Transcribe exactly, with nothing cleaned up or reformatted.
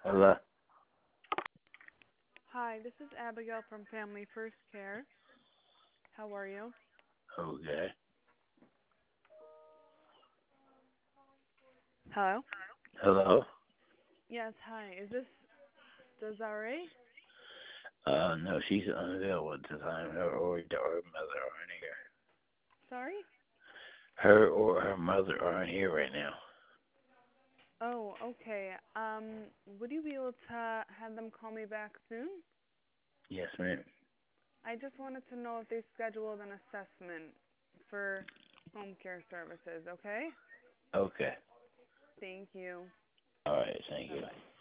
Hello? Hi, this is Abigail from Family First Care. How are you? Okay. Hello? Hello? Yes, hi. Is this Desiree? Uh, no, she's unavailable at the time. Her or, or mother aren't here. Sorry? Her or her mother aren't here right now. Oh, okay. Um, would you be able to have them call me back soon? Yes, ma'am. I just wanted to know if they scheduled an assessment for home care services, okay? Okay. Thank you. All right, thank you. Bye-bye.